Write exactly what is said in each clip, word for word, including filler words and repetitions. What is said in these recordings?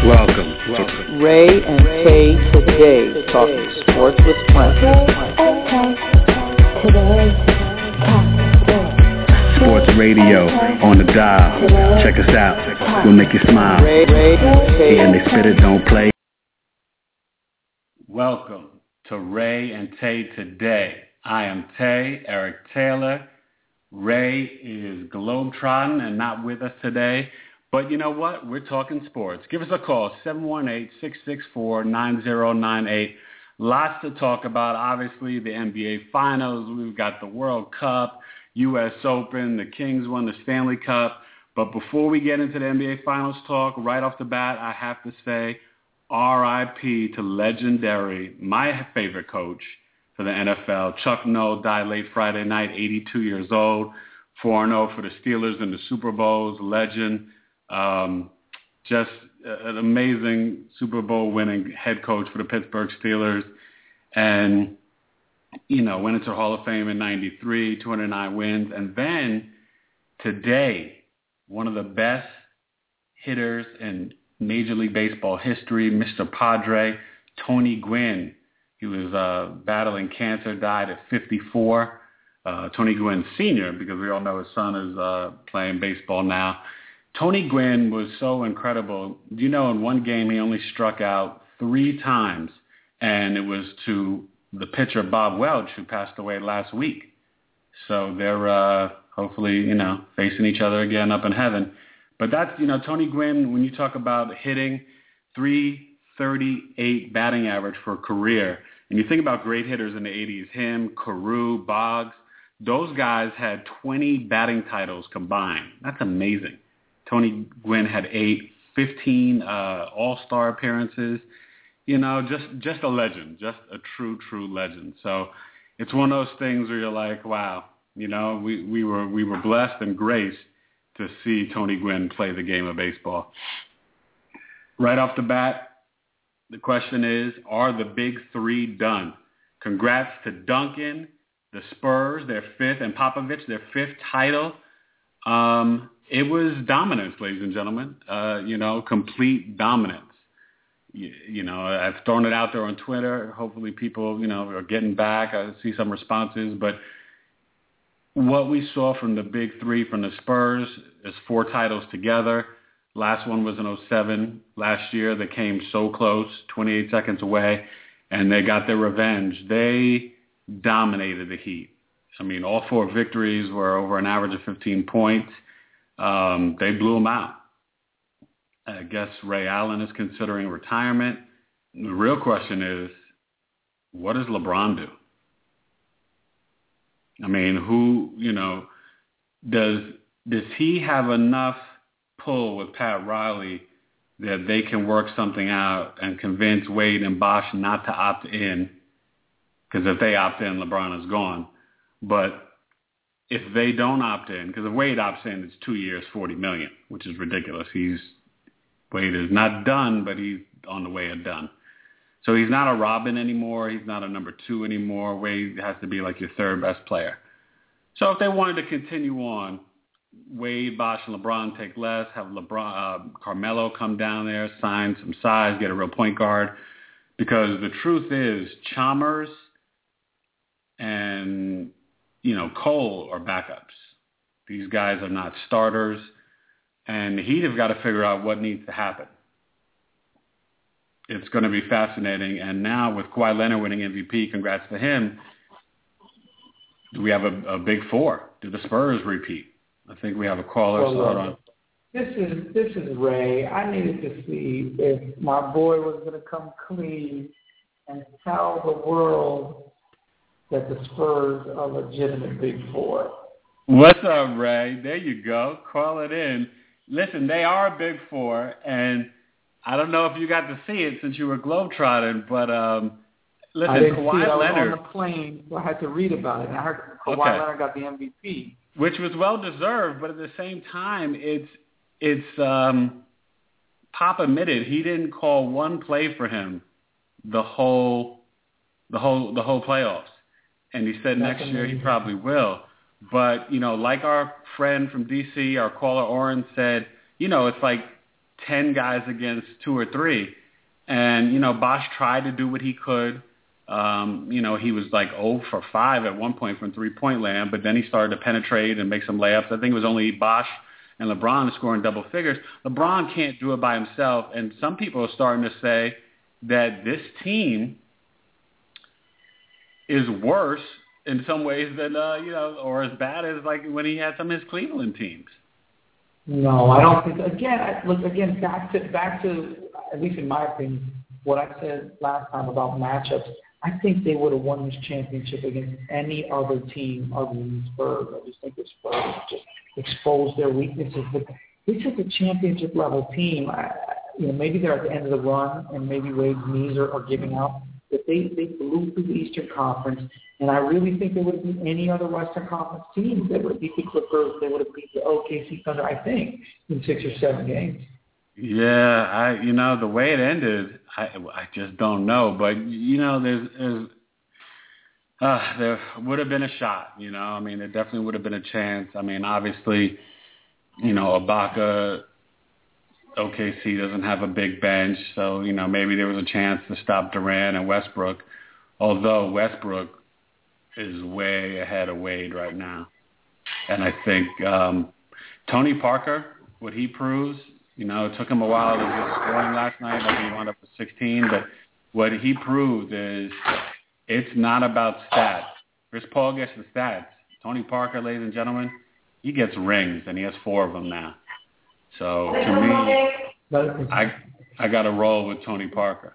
Welcome, welcome. Ray and Tay today, talking sports with friends. Sports radio on the dial. Check us out. We'll make you smile. Ray, Ray, Tay. And they spit it, don't play. Welcome to Ray and Tay today. I am Tay, Eric Taylor. Ray is globetrotting and not with us today. But you know what? We're talking sports. Give us a call, seven one eight, six six four, nine zero nine eight. Lots to talk about. Obviously, the N B A Finals. We've got the World Cup, U S Open. The Kings won the Stanley Cup. But before we get into the N B A Finals talk, right off the bat, I have to say R I P to legendary, my favorite coach for the N F L. Chuck Noll died late Friday night, eighty-two years old, four and oh for the Steelers in the Super Bowls, legend. Um, just an amazing Super Bowl winning head coach for the Pittsburgh Steelers. And, you know, went into the Hall of Fame in ninety-three, two hundred nine wins. And then today, one of the best hitters in Major League Baseball history, Mister Padre, Tony Gwynn. He was uh, battling cancer, died at fifty-four. Uh, Tony Gwynn Senior, because we all know his son is uh, playing baseball now. Tony Gwynn was so incredible. You know, in one game, he only struck out three times, and it was to the pitcher Bob Welch, who passed away last week. So they're uh, hopefully, you know, facing each other again up in heaven. But that's, you know, Tony Gwynn, when you talk about hitting three thirty-eight batting average for a career, and you think about great hitters in the eighties, him, Carew, Boggs, those guys had twenty batting titles combined. That's amazing. Tony Gwynn had eight, fifteen uh, all-star appearances. You know, just just a legend, just a true, true legend. So it's one of those things where you're like, wow, you know, we, we were we were blessed and graced to see Tony Gwynn play the game of baseball. Right off the bat, the question is, are the big three done? Congrats to Duncan, the Spurs, their fifth, and Popovich, their fifth title. Um, it was dominance, ladies and gentlemen, uh, you know, complete dominance. You, you know, I've thrown it out there on Twitter. Hopefully people, you know, are getting back. I see some responses. But what we saw from the big three from the Spurs is four titles together. Last one was in oh seven last year. They came so close, twenty-eight seconds away, and they got their revenge. They dominated the Heat. I mean, all four victories were over an average of fifteen points. Um, they blew them out. I guess Ray Allen is considering retirement. The real question is, what does LeBron do? I mean, who, you know, does does he have enough pull with Pat Riley that they can work something out and convince Wade and Bosh not to opt in? Because if they opt in, LeBron is gone. But if they don't opt in, because if Wade opts in, it's two years, forty million dollars, which is ridiculous. He's Wade is not done, but he's on the way of done. So he's not a Robin anymore. He's not a number two anymore. Wade has to be like your third best player. So if they wanted to continue on, Wade, Bosh, and LeBron take less, have LeBron, uh, Carmelo come down there, sign some size, get a real point guard. Because the truth is, Chalmers and, you know, Cole are backups. These guys are not starters. And the Heat have got to figure out what needs to happen. It's going to be fascinating. And now with Kawhi Leonard winning M V P, congrats to him, do we have a, a big four? Do the Spurs repeat? I think we have a caller. Well, so hold on. This is this is Ray. I needed to see if my boy was going to come clean and tell the world that the Spurs are legitimate big four. What's up, Ray? There you go. Call it in. Listen, they are a big four, and I don't know if you got to see it since you were globetrotting, but um, listen, I didn't Kawhi see it. I was Leonard on the plane, so I had to read about it. And I heard Kawhi okay. Leonard got the M V P, which was well deserved, but at the same time, it's it's um, Pop admitted he didn't call one play for him the whole the whole the whole playoffs, and he said That's next year amazing. he probably will. But, you know, like our friend from D C, our caller Oren said, you know, it's like ten guys against two or three. And, you know, Bosh tried to do what he could. Um, you know, he was like zero for five at one point from three-point land, but then he started to penetrate and make some layups. I think it was only Bosh and LeBron scoring double figures. LeBron can't do it by himself, and some people are starting to say that this team is worse in some ways than, uh, you know, or as bad as like when he had some of his Cleveland teams. No, I don't think. Again, I, look again back to back to at least in my opinion, what I said last time about matchups. I think they would have won this championship against any other team other than the Spurs. I just think the Spurs just exposed their weaknesses. But this is a championship level team. I, you know, maybe they're at the end of the run, and maybe Wade's knees are, are giving out. But they they blew through the Eastern Conference, and I really think they would have beat any other Western Conference team. They would have beat the Clippers. They would have beat the O K C Thunder. I think in six or seven games. Yeah, I you know the way it ended, I I just don't know. But you know, there's, there's uh, there would have been a shot. You know, I mean, there definitely would have been a chance. I mean, obviously, you know, Ibaka, O K C doesn't have a big bench, so you know maybe there was a chance to stop Durant and Westbrook. Although Westbrook is way ahead of Wade right now, and I think um, Tony Parker, what he proves. You know, it took him a while to get scoring last night. Like he wound up with sixteen. But what he proved is it's not about stats. Chris Paul gets the stats. Tony Parker, ladies and gentlemen, he gets rings, and he has four of them now. So to me, I I got to roll with Tony Parker.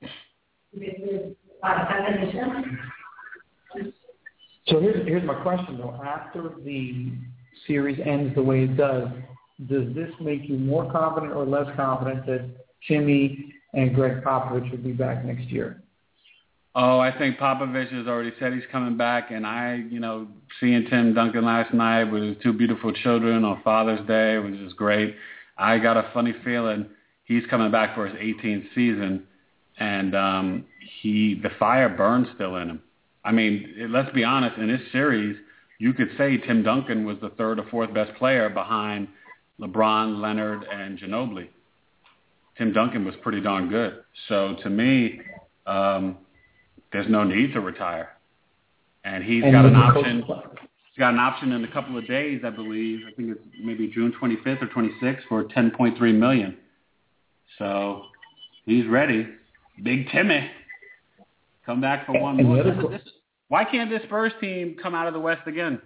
So here's here's my question though. After the series ends the way it does, does this make you more confident or less confident that Timmy and Greg Popovich will be back next year? Oh, I think Popovich has already said he's coming back, and I, you know, seeing Tim Duncan last night with his two beautiful children on Father's Day was just great. I got a funny feeling he's coming back for his eighteenth season, and um, he the fire burns still in him. I mean, let's be honest, in this series, you could say Tim Duncan was the third or fourth best player behind LeBron, Leonard, and Ginobili. Tim Duncan was pretty darn good. So to me, um, there's no need to retire. And he's and got an option. He's got an option in a couple of days, I believe. I think it's maybe June twenty-fifth or twenty-sixth for ten point three million dollars. So he's ready. Big Timmy. Come back for one more. This, this, why can't this Spurs team come out of the West again?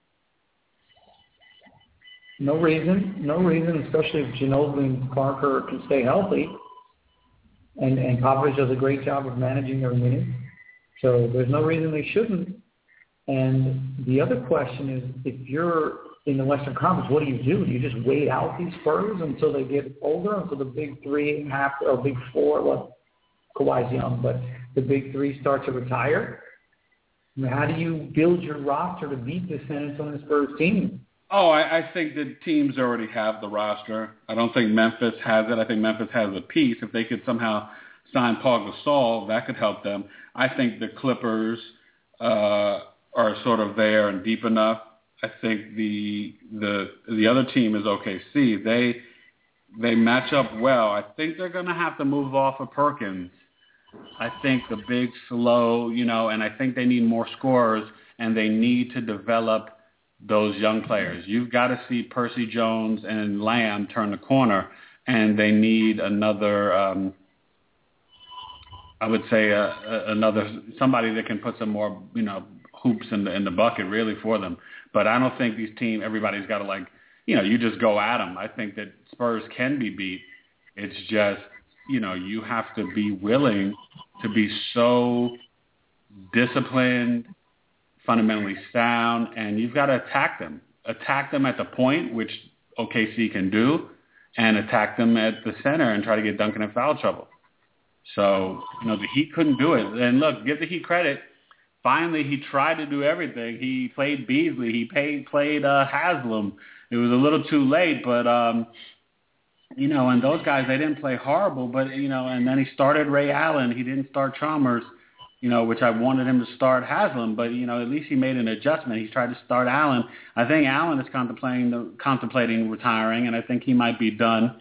No reason, no reason, especially if Ginobili and Parker can stay healthy. And, and Popovich does a great job of managing their minutes. So there's no reason they shouldn't. And the other question is, if you're in the Western Conference, what do you do? Do you just wait out these Spurs until they get older, until the big three and a half, or big four, well, Kawhi's young, but the big three start to retire? I mean, how do you build your roster to beat the San Antonio Spurs team? Oh, I, I think the teams already have the roster. I don't think Memphis has it. I think Memphis has a piece. If they could somehow sign Paul Gasol, that could help them. I think the Clippers uh, are sort of there and deep enough. I think the the the other team is O K C. They they match up well. I think they're going to have to move off of Perkins. I think the big, slow, you know, and I think they need more scorers, and they need to develop those young players. You've got to see Percy Jones and Lamb turn the corner, and they need another, um, I would say, uh, another somebody that can put some more, you know, hoops in the in the bucket really for them. But I don't think these teams, everybody's got to like, you know, you just go at them. I think that Spurs can be beat. It's just, you know, you have to be willing to be so disciplined, fundamentally sound, and you've got to attack them. Attack them at the point, which O K C can do, and attack them at the center and try to get Duncan in foul trouble. So, you know, the Heat couldn't do it. And look, give the Heat credit. Finally, he tried to do everything. He played Beasley. He paid, played uh, Haslam. It was a little too late, but, um, you know, and those guys, they didn't play horrible, but, you know, and then he started Ray Allen. He didn't start Chalmers, you know, which I wanted him to start Haslam, but, you know, at least he made an adjustment. He's tried to start Allen. I think Allen is contemplating the, contemplating retiring, and I think he might be done.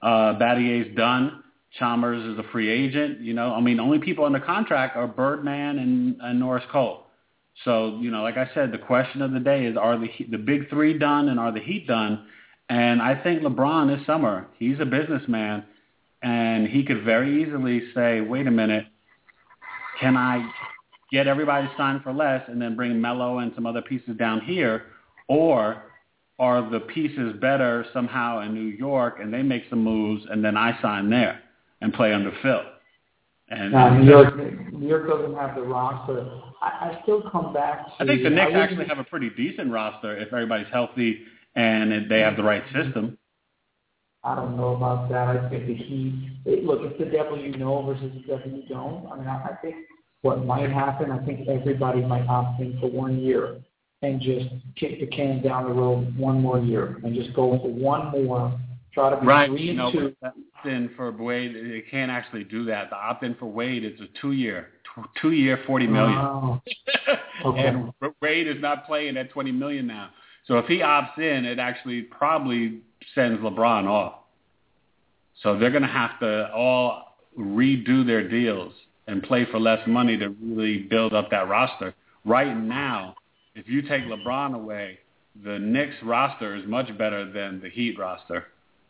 Uh, Battier's done. Chalmers is a free agent. You know, I mean, the only people under contract are Birdman and, and Norris Cole. So, you know, like I said, the question of the day is, are the the big three done and are the Heat done? And I think LeBron this summer, he's a businessman, and he could very easily say, wait a minute, can I get everybody signed for less and then bring Melo and some other pieces down here? Or are the pieces better somehow in New York and they make some moves and then I sign there and play under Phil? And no, New York, New York doesn't have the roster. I, I still come back to... I think the Knicks actually have a pretty decent roster if everybody's healthy and they have the right system. I don't know about that. I think the Heat... It, look, it's the devil you know versus the devil you don't. I mean, I, I think what might happen, I think everybody might opt in for one year and just kick the can down the road one more year and just go for one more... Try to be right, three you and know, two. opt-in for Wade, they can't actually do that. The opt-in for Wade is a two-year, two-year, forty million dollars. Oh. Okay. And Wade is not playing at twenty million dollars now. So if he opts in, it actually probably sends LeBron off. So they're going to have to all redo their deals and play for less money to really build up that roster. Right now, if you take LeBron away, the Knicks roster is much better than the Heat roster.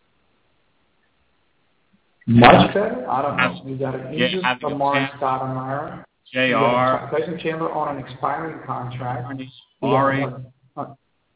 Much better? I don't know. You got an injured yeah, Lamar Stoudemire. J R. Tyson Chandler on an expiring contract. Murray. Yeah.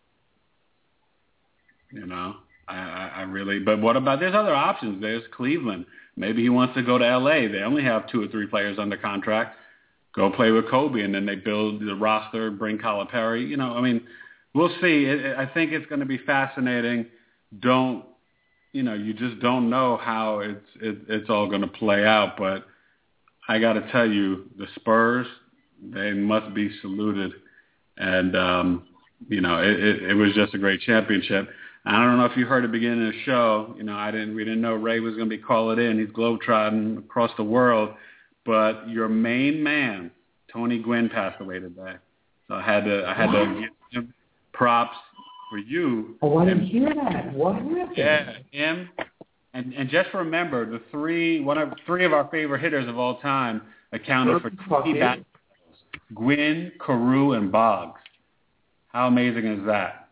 You know, I, I, I really. But what about? There's other options. There's Cleveland. Maybe he wants to go to L A. They only have two or three players under contract. Go play with Kobe, and then they build the roster, bring Calipari. You know, I mean, we'll see. It, I think it's going to be fascinating. Don't. You know, you just don't know how it's it, it's all going to play out. But I got to tell you, the Spurs, they must be saluted. And, um, you know, it, it, it was just a great championship. I don't know if you heard at the beginning of the show, you know, I didn't, we didn't know Ray was going to be calling in. He's globetrotting across the world. But your main man, Tony Gwynn, passed away today. So I had to, I had to give him props. For you. Oh, I didn't hear that. What happened? Yeah, him. And and just remember, the three one of three of our favorite hitters of all time accounted for twenty battles. Gwynn, Carew, and Boggs. How amazing is that?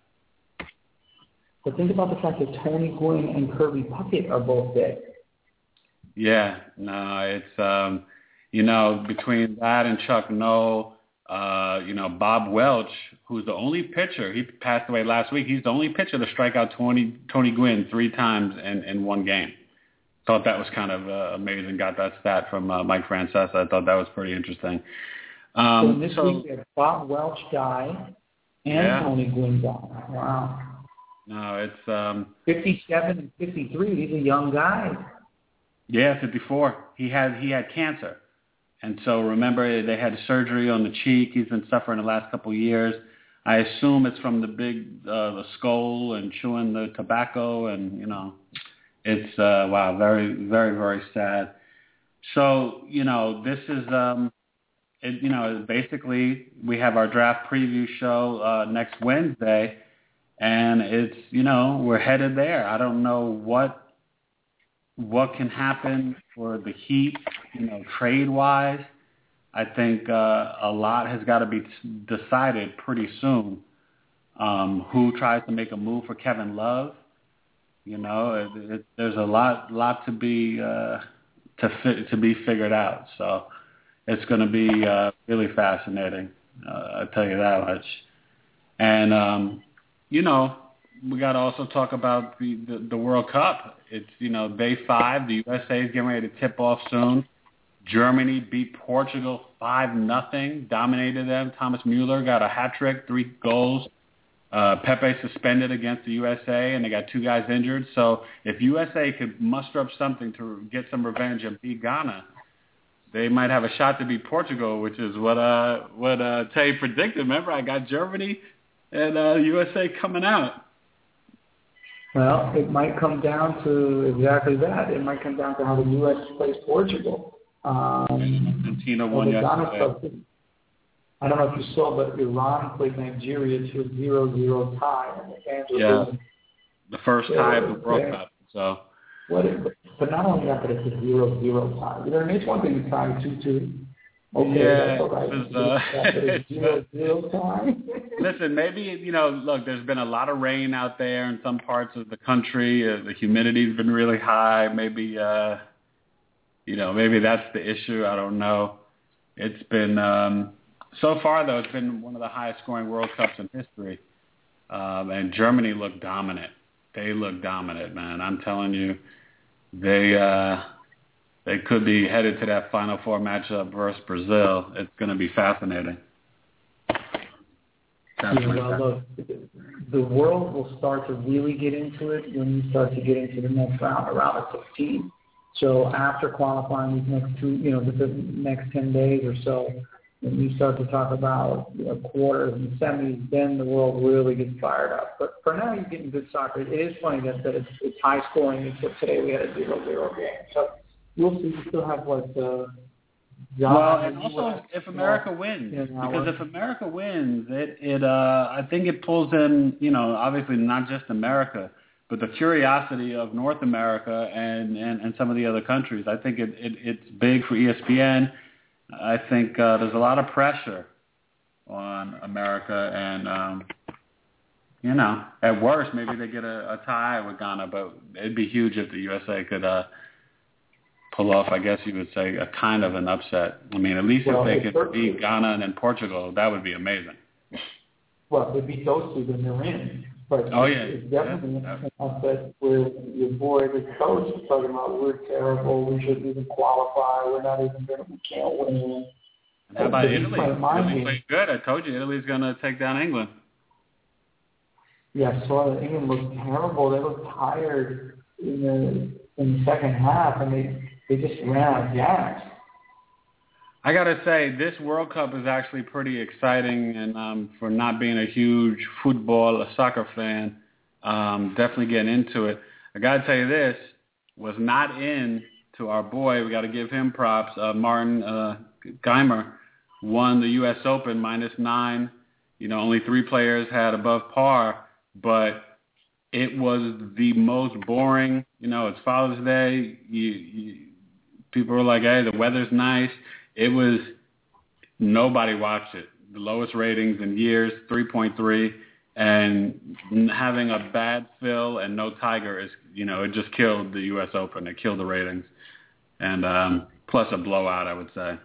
But think about the fact that Tony Gwynn and Kirby Puckett are both dead. Yeah, no, it's um, you know, between that and Chuck Noll. Uh, you know, Bob Welch, who's the only pitcher, he passed away last week. He's the only pitcher to strike out Tony, Tony Gwynn three times in, in one game. Thought that was kind of uh, amazing. Got that stat from uh, Mike Francesa. I thought that was pretty interesting. Um, so this so, week, that Bob Welch died and yeah. Tony Gwynn died. Wow. No, it's... Um, fifty-seven and fifty-three. These are young guys. Yeah, fifty-four. He had he had cancer. And so remember, they had surgery on the cheek. He's been suffering the last couple of years. I assume it's from the big, uh, the skull and chewing the tobacco. And, you know, it's, uh, wow, very, very, very sad. So, you know, this is, um, it, you know, basically we have our draft preview show uh, next Wednesday. And it's, you know, we're headed there. I don't know what what can happen for the Heat, you know, trade-wise. I think uh, a lot has got to be decided pretty soon. Um, who tries to make a move for Kevin Love? You know, it, it, there's a lot, lot to be uh, to fi- to be figured out. So it's going to be uh, really fascinating. Uh, I'll tell you that much. And um, you know, we got to also talk about the, the, the World Cup. It's, you know, day five. The U S A is getting ready to tip off soon. Germany beat Portugal five nothing, dominated them. Thomas Mueller got a hat trick, three goals. Uh, Pepe suspended against the U S A, and they got two guys injured. So if U S A could muster up something to get some revenge and beat Ghana, they might have a shot to beat Portugal, which is what uh, what uh, Tay predicted. Remember, I got Germany and uh, U S A coming out. Well, it might come down to exactly that. It might come down to how the U S plays Portugal. Um, Argentina won yesterday. I don't know if you saw, but Iran played Nigeria to a zero zero tie. And the fans were yeah, doing, the first tie of the World yeah. Cup. So, what? Is, but not only that, but it's a zero zero tie. You know what I mean? It's one thing to tie two two. Okay, yeah, that's all right. It's, uh, it's zero zero tie. Listen, maybe, you know, look, there's been a lot of rain out there in some parts of the country. Uh, the humidity's been really high. Maybe, uh, you know, maybe that's the issue. I don't know. It's been, um, so far, though, it's been one of the highest scoring World Cups in history. Um, and Germany looked dominant. They look dominant, man. I'm telling you, they uh, they could be headed to that Final Four matchup versus Brazil. It's going to be fascinating. Yeah, well, look, the world will start to really get into it when you start to get into the next round, around the sixteen. So after qualifying these next two, you know, the, the next ten days or so, when you start to talk about, you know, quarters and semis, then the world really gets fired up. But for now, you're getting good soccer. It is funny that, that it's, it's high scoring, except today we had a zero zero game. So we'll see. We still have, what, the... Well, and also if America wins, because if America wins, it, it uh, I think it pulls in, you know, obviously not just America, but the curiosity of North America and, and, and some of the other countries. I think it, it it's big for E S P N. I think uh, there's a lot of pressure on America, and, um, you know, at worst, maybe they get a, a tie with Ghana, but it'd be huge if the U S A could uh, pull off, I guess you would say, a kind of an upset. I mean, at least well, if they could beat Ghana and then Portugal, that would be amazing. Well, if they beat those two, then they're in. But oh, it's, yeah. it's definitely yeah. an upset where your boy, the coach, is talking about we're terrible, we shouldn't even qualify, we're not even going to, we can't win. How about Italy? Italy played good. I told you, Italy's going to take down England. Yeah, I saw that England looked terrible. They looked tired in the in the second half, and they, they just ran out of gas. I got to say, this World Cup is actually pretty exciting, and um, for not being a huge football or soccer fan, um, definitely getting into it. I got to tell you this, was not in to our boy, we got to give him props, uh, Martin uh, Geimer won the U S Open minus nine. You know, only three players had above par, but it was the most boring. You know, it's Father's Day. You, you, people were like, hey, the weather's nice. It was, nobody watched it. The lowest ratings in years, three point three, and having a bad fill and no Tiger is, you know, it just killed the U S Open. It killed the ratings. And um, plus a blowout, I would say.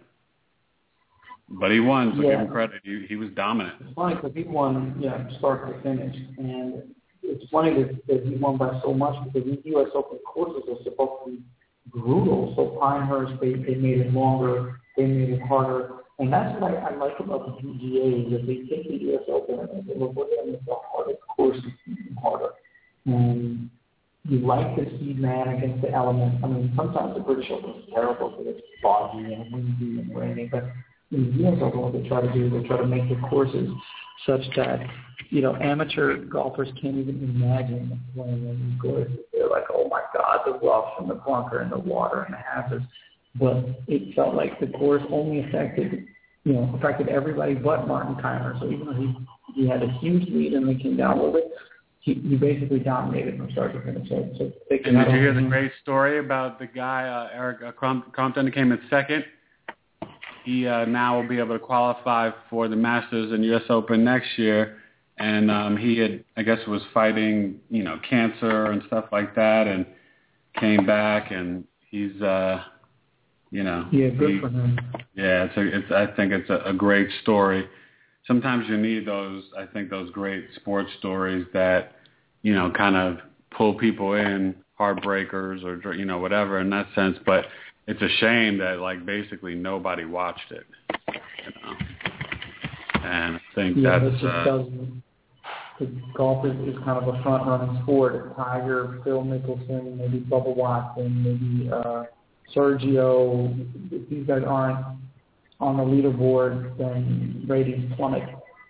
But he won, so yeah. give him credit. He, he was dominant. It's funny because he won, yeah, start to finish. And it's funny that, that he won by so much because these U S Open courses are supposed to be brutal. So Pinehurst, they, they made it longer. They made it harder. And that's what I, I like about the P G A is that they take the U S Open and they say, look, we're going to make the hardest courses even harder. And you like to see man against the elements. I mean, sometimes the British Open is terrible because it's foggy and windy and rainy, but in the U S Open, what they try to do, they try to make the courses such that, you know, amateur golfers can't even imagine playing in these courses. They're like, oh my God, the rough and the bunker and the water and the hazards. But it felt like the course only affected, you know, affected everybody but Martin Keimer. So even though he, he had a huge lead and they came down with it, he, he basically dominated from start to finish. So, so they and did you hear the great story about the guy, uh, Eric uh, Crompton, that came in second? He uh, now will be able to qualify for the Masters and U S Open next year. And um, he had, I guess, was fighting, you know, cancer and stuff like that, and came back, and he's, uh, you know, yeah, good he, for him. Yeah, it's, a, it's I think it's a, a great story. Sometimes you need those, I think, those great sports stories that, you know, kind of pull people in, heartbreakers or, you know, whatever in that sense. But it's a shame that, like, basically nobody watched it, you know. And I think yeah, that's... just uh, tells you that golf is, is kind of a front-running sport. Tiger, Phil Mickelson, maybe Bubba Watson, maybe uh, Sergio. If these guys aren't on the leaderboard, then ratings plummet.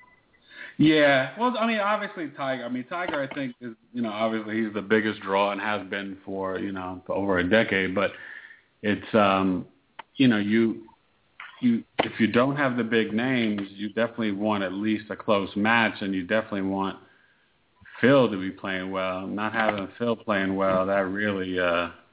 Yeah, well, I mean, obviously Tiger. I mean, Tiger, I think is, you know, obviously he's the biggest draw and has been for, you know, for over a decade. But it's, um, you know, you, you, if you don't have the big names, you definitely want at least a close match, and you definitely want Phil to be playing well. Not having Phil playing well, that really, uh,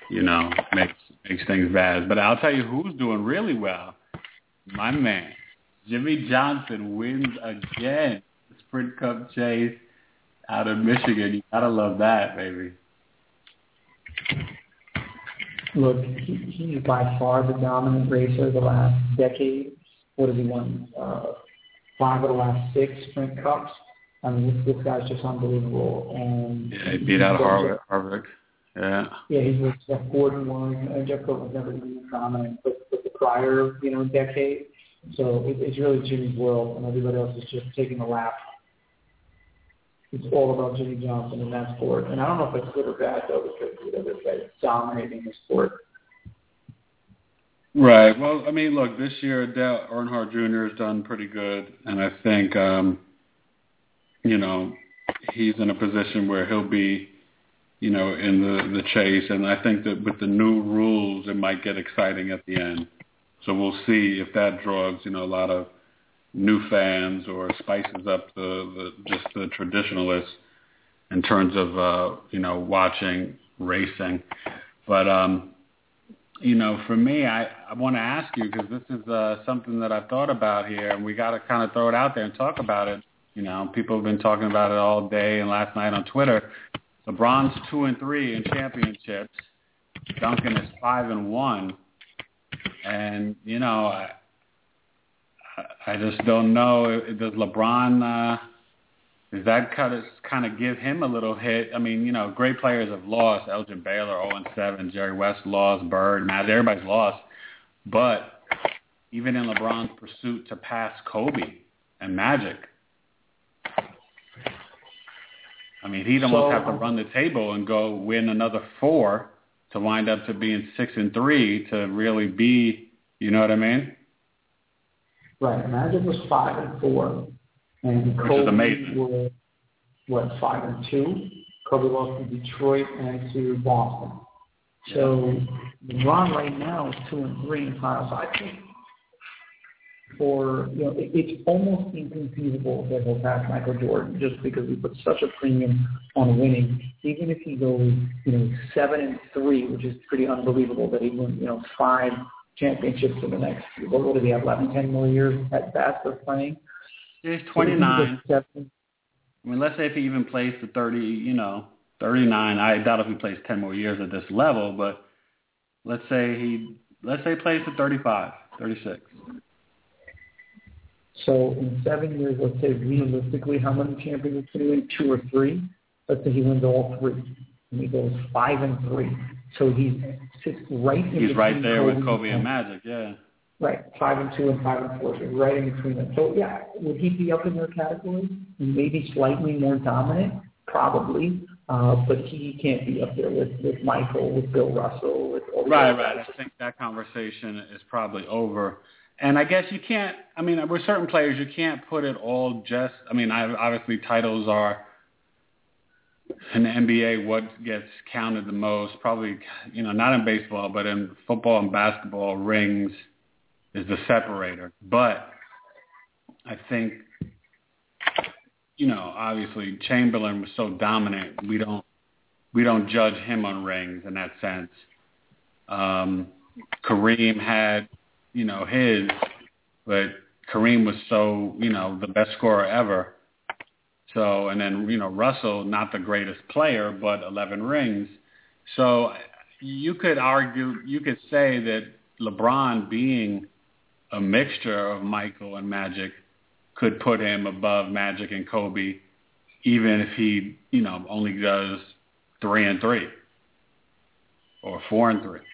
you know, makes makes things bad. But I'll tell you who's doing really well. My man, Jimmie Johnson wins again. The Sprint Cup chase out of Michigan. You gotta love that, baby. Look, he, he's by far the dominant racer the last decade. What has he won? Uh, five of the last six Sprint Cups. I mean, this, this guy's just unbelievable. And yeah, he beat out Harvick. Harvick. Yeah. Yeah, he was Jeff Gordon won, and Jeff Gordon was never really dominant, but, but the prior, you know, decade. So it, it's really Jimmy's world, and everybody else is just taking a lap. It's all about Jimmie Johnson in that sport, and I don't know if it's good or bad though, because you know, this guy's dominating the sport. Right. Well, I mean, look, this year Dale Earnhardt Junior has done pretty good, and I think, um, you know, he's in a position where he'll be, you know, in the, the chase, and I think that with the new rules, it might get exciting at the end. So we'll see if that draws, you know, a lot of new fans or spices up the, the just the traditionalists in terms of, uh, you know, watching racing. But, um, you know, for me, I, I want to ask you, because this is uh, something that I've thought about here, and we got to kind of throw it out there and talk about it. You know, people have been talking about it all day and last night on Twitter. LeBron's two and three in championships. Duncan is five and one. And, you know, I, I just don't know. Does LeBron, uh, does that kind of, kind of give him a little hit? I mean, you know, great players have lost. Elgin Baylor, oh and seven. Jerry West lost. Bird, Magic, everybody's lost. But even in LeBron's pursuit to pass Kobe and Magic, I mean, he'd almost so, have to run the table and go win another four to wind up to being six and three to really be, you know what I mean? Right. Magic was five and four, and Which Kobe is amazing. was what five and two. Kobe lost to Detroit and to Boston. So LeBron right now is two and three in finals. I think for you know it, it's almost inconceivable that he'll pass Michael Jordan just because he put such a premium on winning. Even if he goes you know seven and three, which is pretty unbelievable that he won you know five championships in the next, what do we have, eleven, ten more years at best of playing? He's twenty-nine. I mean, let's say if he even plays to thirty, you know, thirty-nine. I doubt if he plays ten more years at this level, but let's say he, let's say he plays to thirty-five, thirty-six. So in seven years, let's say realistically, how many championships can he win? Two or three? Let's say he wins all three. And he goes five and three. So he's sits right in He's right there Kobe with Kobe and Magic, yeah. Right, five and two and five and four, so right in between them. So yeah, would he be up in their category? Maybe slightly more dominant, probably, uh, but he can't be up there with, with Michael, with Bill Russell, with all right, right. I think that conversation is probably over. And I guess you can't. I mean, with certain players, you can't put it all just. I mean, obviously titles are. In the N B A, what gets counted the most, probably, you know, not in baseball, but in football and basketball, rings is the separator. But I think, you know, obviously Chamberlain was so dominant, we don't we don't judge him on rings in that sense. Um, Kareem had, you know, his, but Kareem was so, you know, the best scorer ever. So, and then, you know, Russell, not the greatest player, but eleven rings. So you could argue, you could say that LeBron being a mixture of Michael and Magic could put him above Magic and Kobe, even if he, you know, only does three and three or four and three.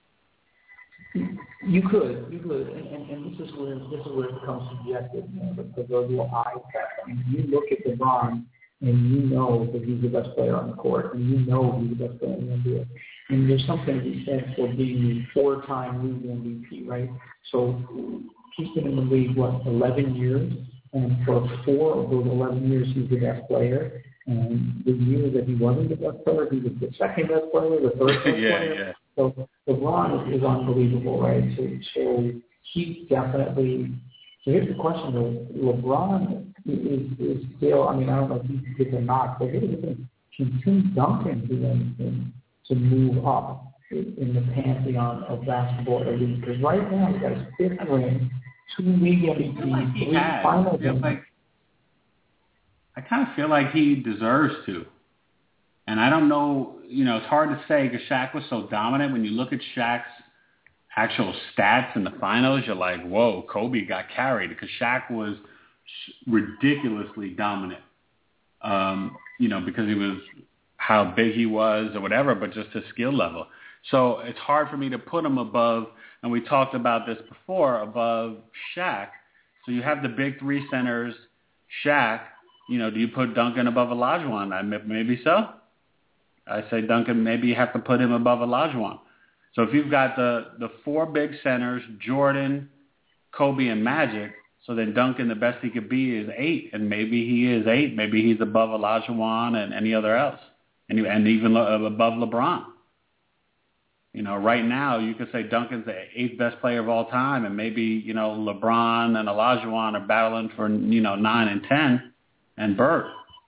You could, you could, and, and, and this is where this is where it becomes subjective, you know, the proverbial eye test. I mean, you look at LeBron and you know that he's the best player on the court, and you know he's the best player in the N B A. And there's something to be said for being the four-time league M V P, right? So he's been in the league what eleven years, and for four of those eleven years, he's the best player. And the year that he wasn't the best player, he was the second best player, the third best yeah, player. Yeah. So LeBron is, is unbelievable, right? So, so he's definitely. So here's the question, though: LeBron is, is still. I mean, I don't know if he's good or not, but here's the thing: can Tim Duncan do anything to move up? in the pantheon of basketball elite. Because right now he's got his fifth ring, two league M V Ps, like he three has. finals. I, like, I kind of feel like he deserves to. And I don't know, you know, it's hard to say because Shaq was so dominant. When you look at Shaq's actual stats in the finals, you're like, whoa, Kobe got carried because Shaq was ridiculously dominant, um, you know, because he was how big he was or whatever, but just his skill level. So it's hard for me to put him above, and we talked about this before, above Shaq. So you have the big three centers, Shaq. You know, do you put Duncan above Olajuwon? I, maybe so. I say Duncan, maybe you have to put him above Olajuwon. So if you've got the, the four big centers, Jordan, Kobe, and Magic, so then Duncan, the best he could be is eight, and maybe he is eight. Maybe he's above Olajuwon and any other else, and, and even above LeBron. You know, right now you could say Duncan's the eighth best player of all time, and maybe, you know, LeBron and Olajuwon are battling for, you know, nine and ten, and Bird.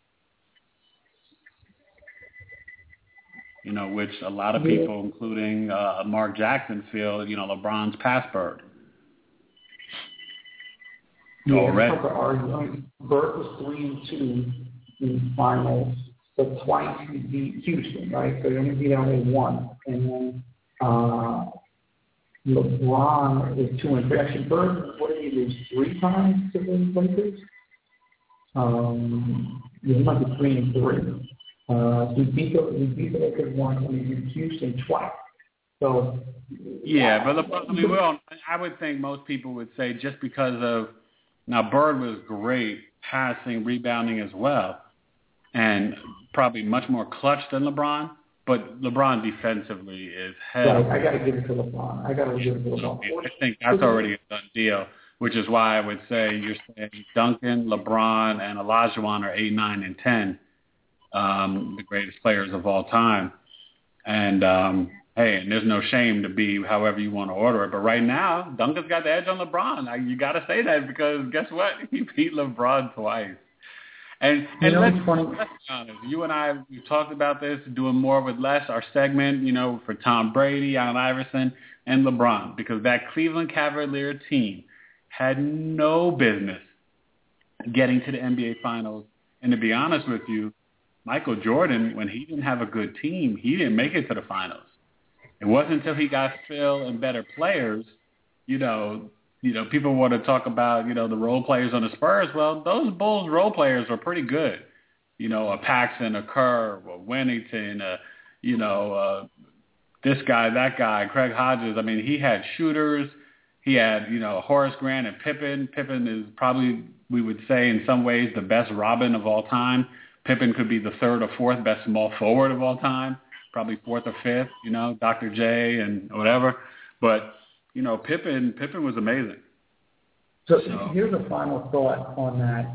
You know, which a lot of people, including uh, Mark Jackson, feel, you know, LeBron's past Bird. Yeah, already. It's argument. Bird was three and two in the finals, but twice he beat Houston, right? So he only beat only one. And then uh, LeBron is two and three. Actually, Bird, what did he lose? Three times to the Lakers? Um, yeah, he might be three and three. Uh, he beat the he beat the Lakers once and he beat Houston twice. So yeah, but LeBron, I mean, well, I would think most people would say just because of now Bird was great passing, rebounding as well, and probably much more clutch than LeBron. But LeBron defensively is hell. Right, I got to give it to LeBron. I got to give it to LeBron. I think that's already a done deal, which is why I would say you're saying Duncan, LeBron, and Olajuwon are eight, nine, and ten, um, the greatest players of all time. And um, hey, and there's no shame to be however you want to order it. But right now, Duncan's got the edge on LeBron. I, you got to say that because guess what? He beat LeBron twice. And, and you know, let's, funny. let's be honest. You and I, we've talked about this, doing more with less, our segment, you know, for Tom Brady, Allen Iverson, and LeBron, because that Cleveland Cavalier team had no business getting to the N B A Finals. And to be honest with you, Michael Jordan, when he didn't have a good team, he didn't make it to the Finals. It wasn't until he got Phil and better players, you know, you know, people want to talk about, you know, the role players on the Spurs. Well, those Bulls role players were pretty good. You know, a Paxson, a Kerr, a Wennington, a, you know, uh, this guy, that guy, Craig Hodges. I mean, he had shooters. He had, you know, Horace Grant and Pippen. Pippen is probably, we would say in some ways, the best Robin of all time. Pippen could be the third or fourth best small forward of all time, probably fourth or fifth, you know, Doctor J and whatever. But, you know, Pippen Pippen was amazing. So, so here's a final thought on that.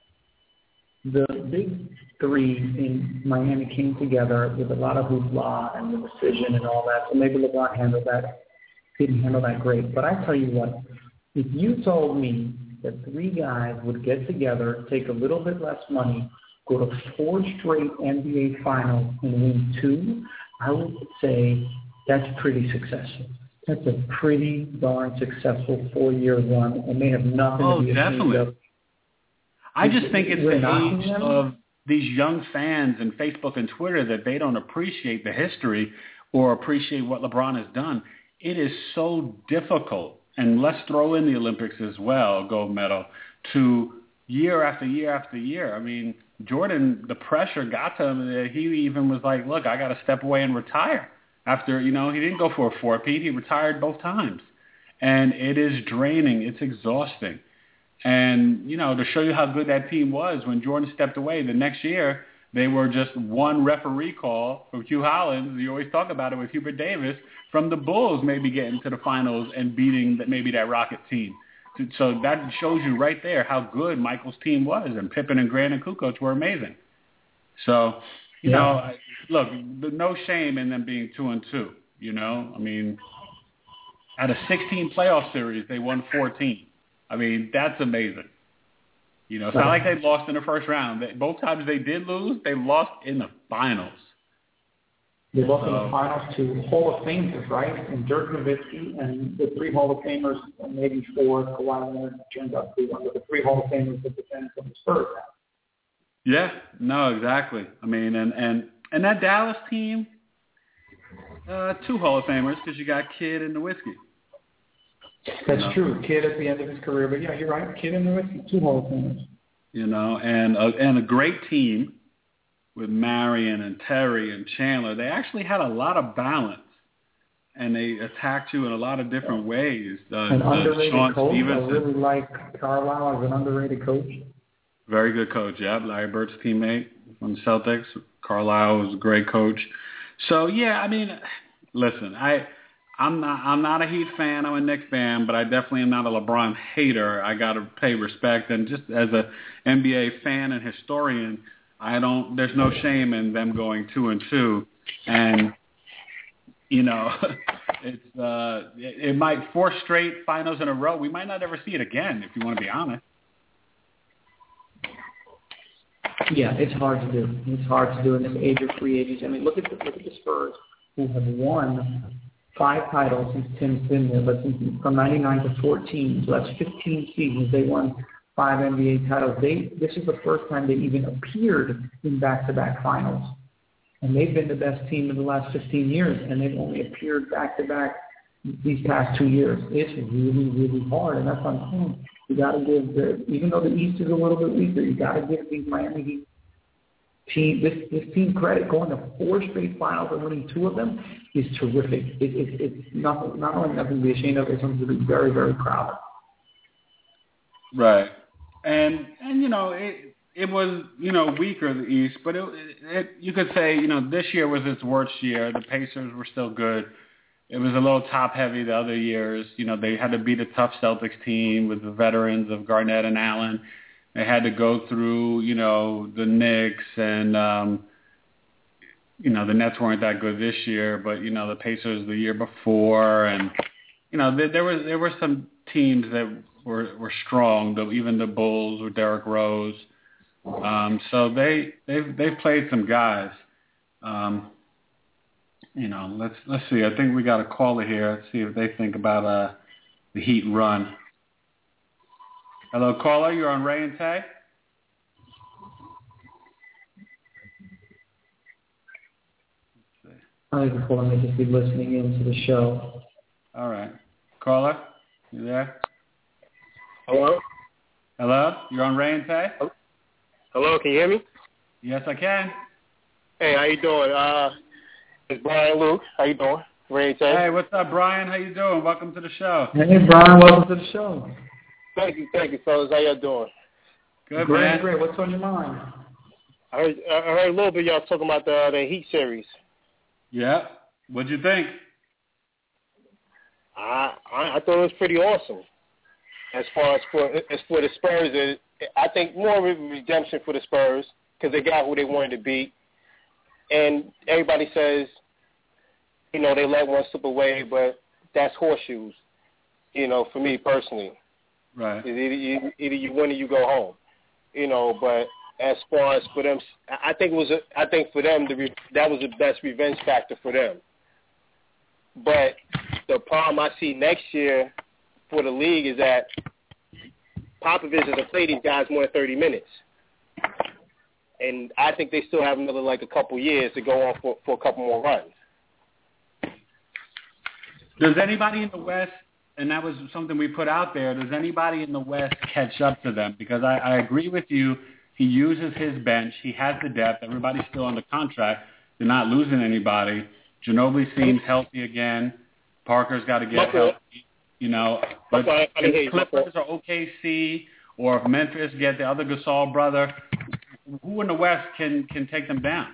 The big three in Miami came together with a lot of hoopla and the decision and all that. So maybe LeBron handled that, didn't handle that great. But I tell you what, if you told me that three guys would get together, take a little bit less money, go to four straight N B A finals and win two, I would say that's pretty successful. That's a pretty darn successful four-year run, and they have nothing oh, to be ashamed definitely. of. I just think it's We're the age them. of these young fans and Facebook and Twitter that they don't appreciate the history or appreciate what LeBron has done. It is so difficult, and let's throw in the Olympics as well, gold medal, to year after year after year. I mean, Jordan, the pressure got to him that he even was like, look, I got to step away and retire. After, you know, he didn't go for a four-peat. He retired both times. And it is draining. It's exhausting. And, you know, to show you how good that team was, when Jordan stepped away the next year, they were just one referee call from Hugh Hollins. You always talk about it with Hubert Davis from the Bulls maybe getting to the finals and beating maybe that Rocket team. So that shows you right there how good Michael's team was. And Pippen and Grant and Kukoc were amazing. So, you yeah. know, look, no shame in them being two and two, you know. I mean, out of sixteen playoff series, they won fourteen. I mean, that's amazing. You know, it's not like they lost in the first round. They, both times they did lose, they lost in the finals. They lost so, in the finals to Hall of Famers, right? And Dirk Nowitzki and the three Hall of Famers, and maybe four. Kawhi Leonard turned out to be one of the three Hall of Famers that defend from the Spurs. Yeah, no, exactly. I mean, and and, and that Dallas team, uh, two Hall of Famers because you got Kidd and Nowitzki. That's you know? true. Kidd at the end of his career, but yeah, you're right. Kidd and Nowitzki, two Hall of Famers. You know, and a, and a great team with Marion and Terry and Chandler. They actually had a lot of balance, and they attacked you in a lot of different ways. Uh, An uh, underrated Sean coach. Stevenson, I really like Carlisle as an underrated coach. Very good coach, yeah. Larry Bird's teammate from the Celtics. Carlisle was a great coach. So yeah, I mean, listen, I, I'm not, I'm not a Heat fan. I'm a Knicks fan, but I definitely am not a LeBron hater. I got to pay respect, and just as a N B A fan and historian, I don't. There's no shame in them going two and two, and you know, it's uh, it, it might four straight finals in a row. We might not ever see it again, if you want to be honest. Yeah, it's hard to do. It's hard to do in this age of free agents. I mean, look at the, look at the Spurs, who have won five titles since Tim's been there, but since, from ninety-nine to fourteen, so that's fifteen seasons. They won five N B A titles. They this is the first time they even appeared in back-to-back finals, and they've been the best team in the last fifteen years, and they've only appeared back-to-back these past two years. It's really, really hard, and that's what I'm saying. You got to give the, even though the East is a little bit weaker, you got to give these Miami Heat team, this, this team credit. Going to four straight finals and winning two of them is terrific. It, it, it's not, not only nothing to be ashamed of, it's something to be very, very proud of. Right. And, and you know, it it was, you know, weaker, the East, but it, it you could say, you know, this year was its worst year. The Pacers were still good. It was a little top-heavy the other years. You know, they had to beat a tough Celtics team with the veterans of Garnett and Allen. They had to go through, you know, the Knicks and, um, you know, the Nets weren't that good this year, but, you know, the Pacers the year before. And, you know, there, there, was, there were some teams that were, were strong, though, even the Bulls with Derrick Rose. Um, so they, they've, they've played some guys. Um You know, let's let's see. I think we got a caller here. Let's see if they think about uh, the Heat run. Hello, caller. You're on Ray and Tay. I think the caller may just be listening in to the show. All right, caller, you there? Hello. Hello. You're on Ray and Tay. Hello. Can you hear me? Yes, I can. Hey, how you doing? Uh. It's Brian Luke. How you doing? Ray and Tay. Hey, what's up, Brian? How you doing? Welcome to the show. Hey, Brian. Welcome to the show. Thank you, thank you, fellas. How y'all doing? Good, great, man. Great. What's on your mind? I heard, I heard a little bit y'all talking about the the Heat series. Yeah. What'd you think? I, I I thought it was pretty awesome. As far as for as for the Spurs, it, I think more of a redemption for the Spurs because they got who they wanted to beat. And everybody says, you know, they let one slip away, but that's horseshoes, you know, for me personally. Right. It's either you, either you win or you go home, you know. But as far as for them, I think it was. A, I think for them, the re, that was the best revenge factor for them. But the problem I see next year for the league is that Popovich doesn't play these guys more than thirty minutes. And I think they still have another, like, a couple years to go on for, for a couple more runs. Does anybody in the West, and that was something we put out there, does anybody in the West catch up to them? Because I, I agree with you. He uses his bench. He has the depth. Everybody's still under contract. They're not losing anybody. Ginobili seems healthy again. Parker's got to get healthy, you know. But if Clippers or O K C or if Memphis get the other Gasol brother, who in the West can, can take them down?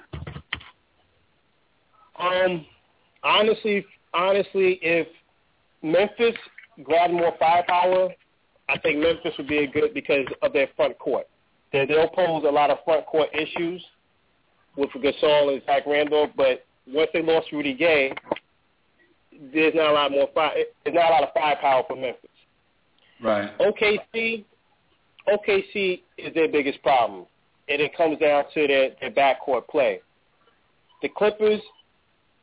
Um, honestly, honestly, if Memphis grabbed more firepower, I think Memphis would be a good because of their front court. They, they'll pose a lot of front court issues with Gasol and Zach Randolph, but once they lost Rudy Gay, there's not a lot more fire. There's not a lot of firepower for Memphis. Right. O K C, O K C is their biggest problem. And it comes down to their, their backcourt play. The Clippers,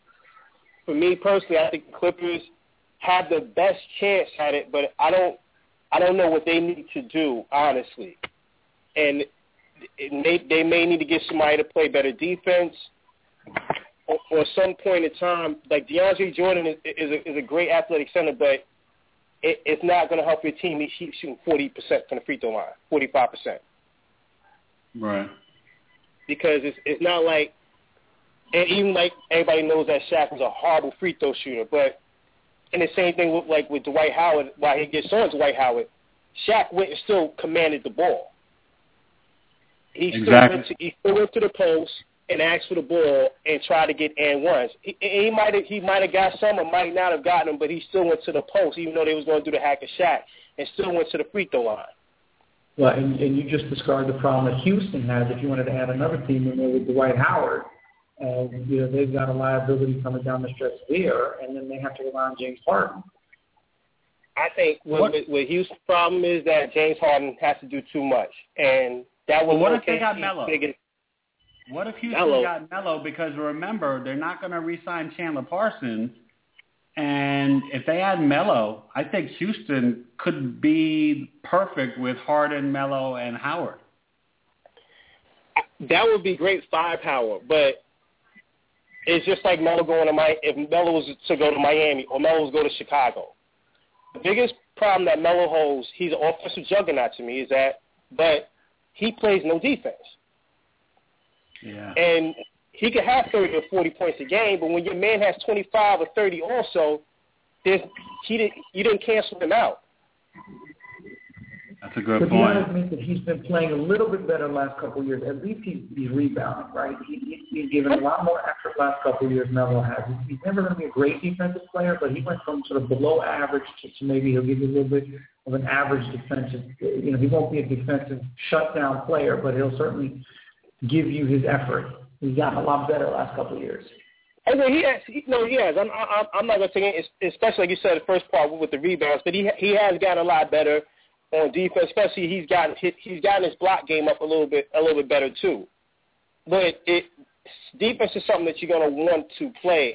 for me personally, I think the Clippers have the best chance at it, but I don't I don't know what they need to do, honestly. And it may, they may need to get somebody to play better defense, or, or some point in time, like DeAndre Jordan is, is, a, is a great athletic center, but it, it's not going to help your team. He's shooting forty percent from the free throw line, forty-five percent. Right. Because it's it's not like, and even like everybody knows that Shaq was a horrible free throw shooter, but and the same thing with, like with Dwight Howard, while he gets on Dwight Howard, Shaq went and still commanded the ball. He still, exactly. went to, he still went to the post and asked for the ball and tried to get and ones. He, he might have he might have got some or might not have gotten them, but he still went to the post, even though they was going to do the hack of Shaq, and still went to the free throw line. Well, and, and you just described the problem that Houston has. If you wanted to add another team in there with Dwight Howard, and you know they've got a liability coming down the stretch there, and then they have to rely on James Harden. I think what, what, what Houston's problem is that James Harden has to do too much, and that was well, what if they got Melo? Biggest, what if Houston Melo. got Melo? Because remember, they're not going to re-sign Chandler Parsons, and if they add Melo, I think Houston could be perfect with Harden, Melo, and Howard. That would be great firepower, but it's just like Melo going to my if Melo was to go to Miami or Melo was to go to Chicago. The biggest problem that Melo holds, he's an offensive juggernaut to me, is that, but he plays no defense. Yeah. And he could have thirty or forty points a game, but when your man has twenty-five or thirty also, there's, he did, you didn't cancel him out. That's a good but point. But the other thing that he's been playing a little bit better the last couple of years. At least he's, he's rebounding, right? He, he's given a lot more effort the last couple of years Melo has. He's never going to be a great defensive player, but he went from sort of below average to, to maybe he'll give you a little bit of an average defensive. You know, he won't be a defensive shutdown player, but he'll certainly give you his effort. He's gotten a lot better the last couple of years. I mean, he has. He, no, he has. I'm, I'm, I'm not going to say it, especially like you said, the first part with the rebounds, but he he has gotten a lot better on defense. Especially he's gotten he's gotten his block game up a little bit a little bit better too. But it defense is something that you're going to want to play,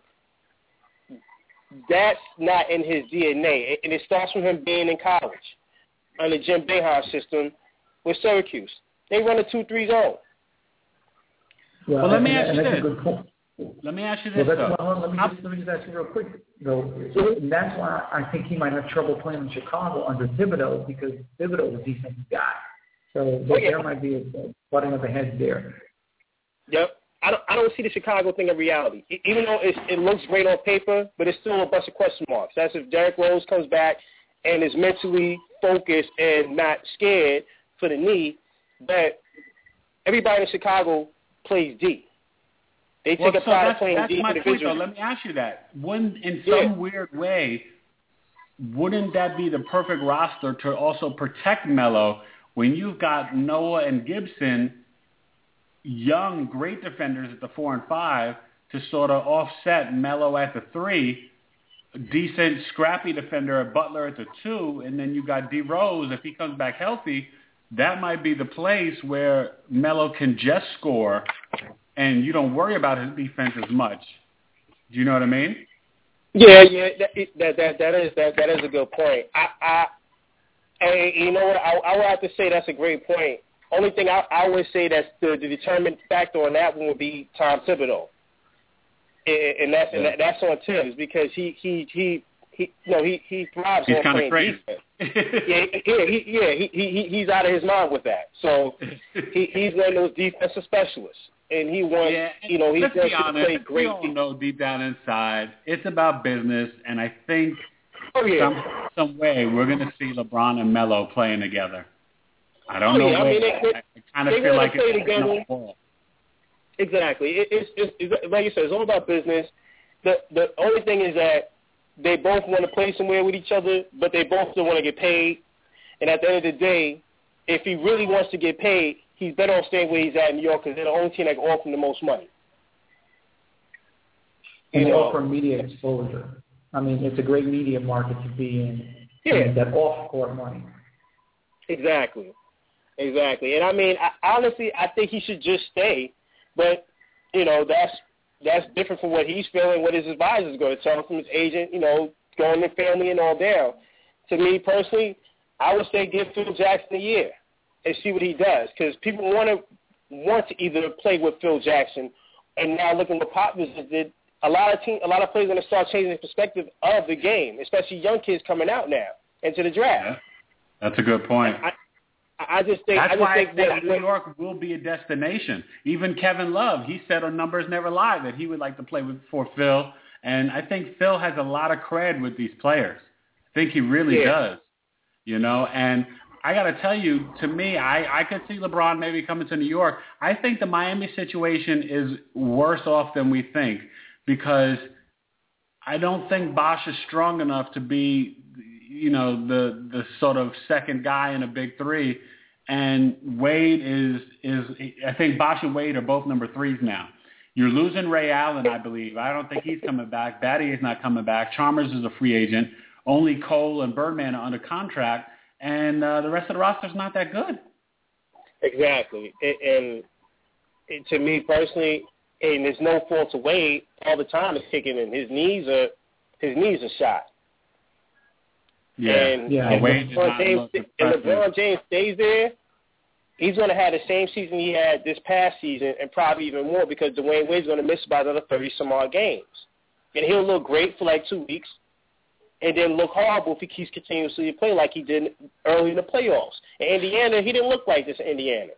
and that's not in his D N A. And it starts from him being in college under Jim Boeheim's system with Syracuse. They run a two three zone. Well, well let me and, ask you and this. Let me ask you this, well, though. Well, let, me just, let me just ask you real quick, though. And that's why I think he might have trouble playing in Chicago under Thibodeau, because Thibodeau is a defensive guy. So oh, yeah. there might be a, a butting of the heads there. Yep. I don't, I don't see the Chicago thing in reality. Even though it's, it looks great on paper, but it's still a bunch of question marks. That's if Derrick Rose comes back and is mentally focused and not scared for the knee. But everybody in Chicago plays D. They take well, a so pride that's, playing that's D my for the point, though. visual. Let me ask you that. Wouldn't, in some yeah. weird way, wouldn't that be the perfect roster to also protect Melo when you've got Noah and Gibson, young, great defenders at the four and five, to sort of offset Melo at the three, decent, scrappy defender at Butler at the two, and then you got D. Rose, if he comes back healthy, that might be the place where Melo can just score and you don't worry about his defense as much. Do you know what I mean? Yeah, yeah, that that that, that is that that is a good point. I, I, and you know what? I, I would have to say that's a great point. Only thing I, I would say that's the, the determinant factor on that one would be Tom Thibodeau, and, and that's yeah. and that, that's on Tibbs because he he he. He, no, he he thrives he's on playing crazy. defense. yeah, yeah, he, yeah, he, he he's out of his mind with that. So he he's one of those defensive specialists, and he wants yeah, you know he wants to honest, play great. We all know deep down inside it's about business, and I think oh, yeah. some some way we're going to see LeBron and Melo playing together. I don't oh, know yeah. where. I mean, they, they, I, I kind of they feel want like to play it's together. ball. Exactly. It, it's, it's it's like you said, it's all about business. The the only thing is that they both want to play somewhere with each other, but they both still want to get paid. And at the end of the day, if he really wants to get paid, he's better off staying where he's at in New York because they're the only team that can offer him the most money. And they offer media exposure. I mean, it's a great media market to be in. Yeah. That off-court money. Exactly. Exactly. And, I mean, I, honestly, I think he should just stay. But, you know, that's that's different from what he's feeling, what his advisor is going to tell him from his agent, you know, going to family and all down. To me personally, I would say give Phil Jackson a year and see what he does, because people want to want to either play with Phil Jackson, and now looking what Pop did, a lot of team, a lot of players are going to start changing the perspective of the game, especially young kids coming out now into the draft. Yeah. That's a good point. I, I just think that's I just why think I think that New York will be a destination. Even Kevin Love, he said on Numbers Never Lie that he would like to play with for Phil, and I think Phil has a lot of cred with these players. I think he really yeah. does. You know, and I got to tell you, to me, I, I could see LeBron maybe coming to New York. I think the Miami situation is worse off than we think, because I don't think Bosh is strong enough to be, you know, the the sort of second guy in a big three. And Wade is, is I think Bosh and Wade are both number threes now. You're losing Ray Allen, I believe. I don't think he's coming back. Batty is not coming back. Chalmers is a free agent. Only Cole and Birdman are under contract. And uh, the rest of the roster is not that good. Exactly. And, and to me personally, and there's no fault to Wade, all the time is kicking in. His knees are his knees are shot. Yeah, and, yeah. And Wade LeBron, James, and LeBron James stays there, he's going to have the same season he had this past season, and probably even more, because Dwayne Wade's going to miss about another thirty-some-odd games. And he'll look great for like two weeks, and then look horrible if he keeps continuously playing like he did early in the playoffs. In Indiana, he didn't look like this in Indiana.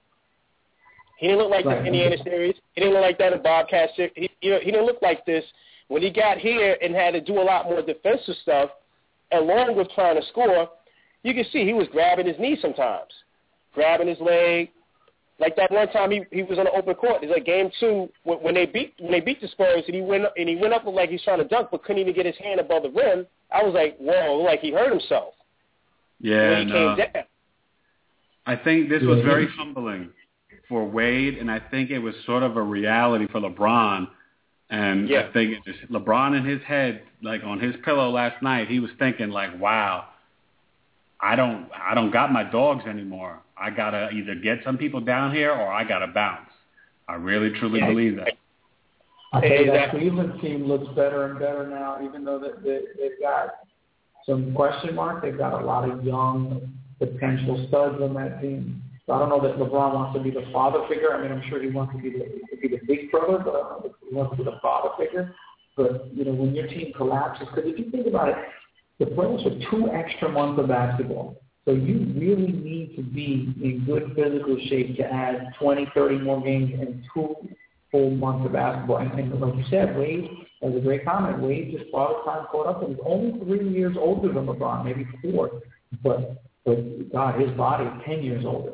He didn't look like right. this in the Indiana series. He didn't look like that in Bobcat series. He, you know, he didn't look like this when he got here and had to do a lot more defensive stuff, along with trying to score. You can see he was grabbing his knee sometimes, grabbing his leg. Like that one time he he was on the open court. It's like game two when, when they beat when they beat the Spurs, and he went up, and he went up like he's trying to dunk, but couldn't even get his hand above the rim. I was like, whoa, like he hurt himself. Yeah, when he no. came down. I think this was very humbling for Wade, and I think it was sort of a reality for LeBron. And yeah. I think it just, LeBron in his head, like on his pillow last night, he was thinking like, wow, I don't I don't got my dogs anymore. I got to either get some people down here or I got to bounce. I really, truly yeah. believe that. I think that Cleveland team looks better and better now, even though they, they, they've got some question marks. They've got a lot of young potential studs on that team. So I don't know that LeBron wants to be the father figure. I mean, I'm sure he wants to be the, to be the big brother, but I don't know if he wants to be the father figure. But, you know, when your team collapses, because if you think about it, the playoffs are two extra months of basketball. So you really need to be in good physical shape to add twenty, thirty more games in two full months of basketball. And, and like you said, Wade, that was a great comment. Wade just father time caught up, and he's only three years older than LeBron, maybe four. But, but God, his body is ten years older.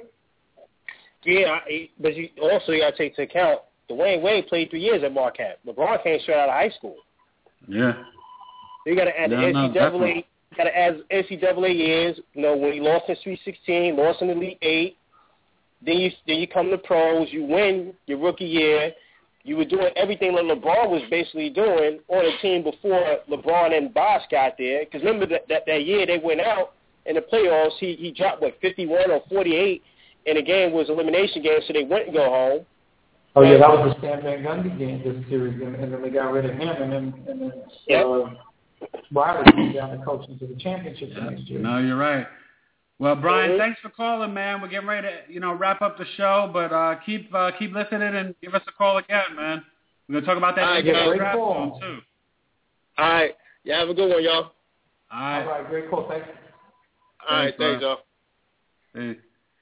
Yeah, but you also you got to take into account Dwayne Wade played three years at Marquette. LeBron came straight out of high school. Yeah. So you got to add no, the N C double A. No, got to add N C double A years. You know, when he lost in Sweet sixteen, lost in the Elite Eight. Then you then you come to pros. You win your rookie year. You were doing everything that LeBron was basically doing on the team before LeBron and Bosh got there. Because remember that, that that year they went out in the playoffs. He he dropped what fifty-one or forty-eight. And the game was elimination game, so they wouldn't go home. Oh, yeah, that was the Stan Van Gundy game this series, and, and then they got rid of him, and then, and then yep. uh, Riley came down to coach into the championship yeah. next year. No, you're right. Well, Brian, mm-hmm. thanks for calling, man. We're getting ready to, you know, wrap up the show, but uh, keep uh, keep listening and give us a call again, man. We're going to talk about that right, right, draft phone, too. All right. Yeah, have a good one, y'all. All right. All right, great call. Thanks. All right, thanks, y'all. Hey.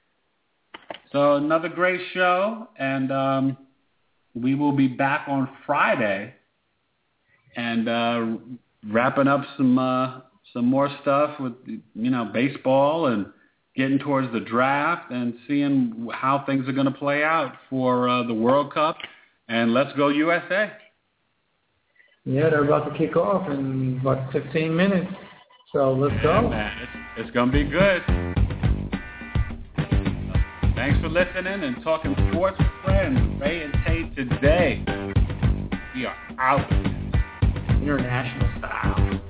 So another great show, and um, we will be back on Friday and uh, wrapping up some uh, some more stuff with, you know, baseball and getting towards the draft and seeing how things are going to play out for uh, the World Cup. And let's go U S A. Yeah, they're about to kick off in about fifteen minutes. So let's yeah, go. Man, it's, it's going to be good. Thanks for listening and talking sports with friends. Ray and Tate today. We are out. International style.